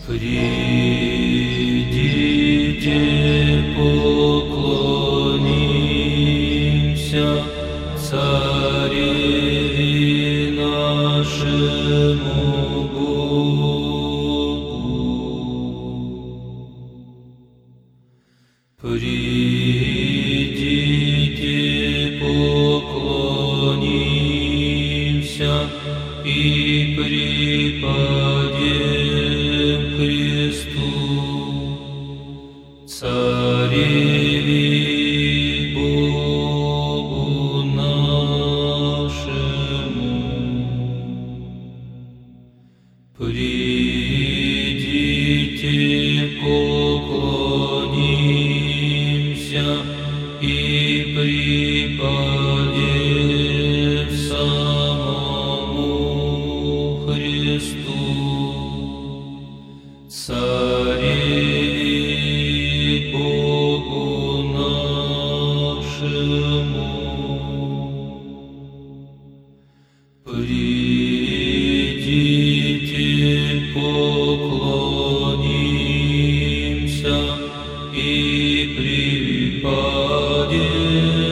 Придите, поклонимся Цареве нашему Богу. Придите, поклонимся и припадем Христу, Цареве Богу нашему. Придите, поклонимся и припадем самому Христу, Цареве Богу нашему. Придите, поклонимся и припадем